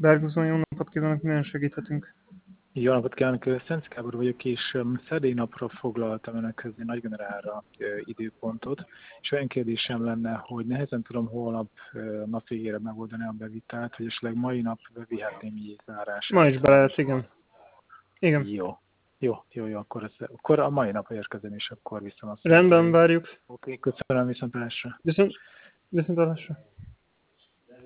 Bergson, jó napot kívánok, milyen segíthetünk? Jó napot kívánok, Szenc Gábor vagyok, és szerdai napra foglaltam önökhez egy nagygenerálra időpontot, és olyan kérdésem lenne, hogy nehezen tudom holnap nap végére megoldani a bevitelt, hogy esetleg mai nap bevihetném így zárását. Ma is be lehet, igen. Igen. Jó, akkor a mai nap érkezem, és akkor viszem azt. Rendben, várjuk. Oké, köszönöm, viszontlátásra. Viszontlátásra.